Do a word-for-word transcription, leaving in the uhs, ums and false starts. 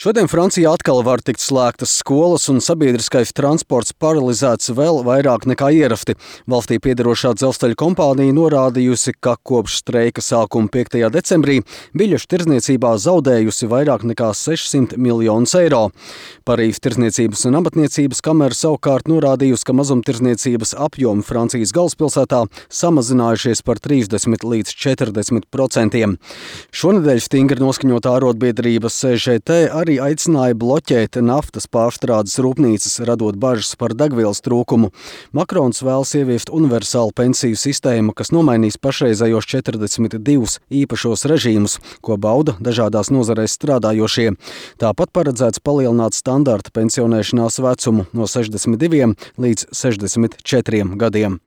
Šodien Francijā atkal var tikt slēgtas skolas un sabiedriskais transports paralizēts vēl vairāk nekā ierasti. Valstī piederošā dzelzceļa kompānija norādījusi, ka kopš streika sākuma piektajā decembrī biļešu tirdzniecībā zaudējusi vairāk nekā sešsimt miljonus eiro. Parīzes tirdzniecības un amatniecības kamera savukārt norādījusi, ka mazumtirdzniecības apjomi Francijas galvaspilsētā samazinājušies par trīsdesmit līdz četrdesmit procentiem. Šonedēļ stingri noskaņotā arotbiedrība C G T arī aicināja bloķēt naftas pārstrādes rūpnīcas, radot bažas par degvielas trūkumu. Makrons vēlas ieviest universālu pensiju sistēmu, kas nomainīs pašreizējos četrdesmit divus īpašos režīmus, ko bauda dažādās nozarēs strādājošie. Tāpat paredzēts palielināt standarta pensionēšanās vecumu no sešdesmit diviem līdz sešdesmit četriem gadiem.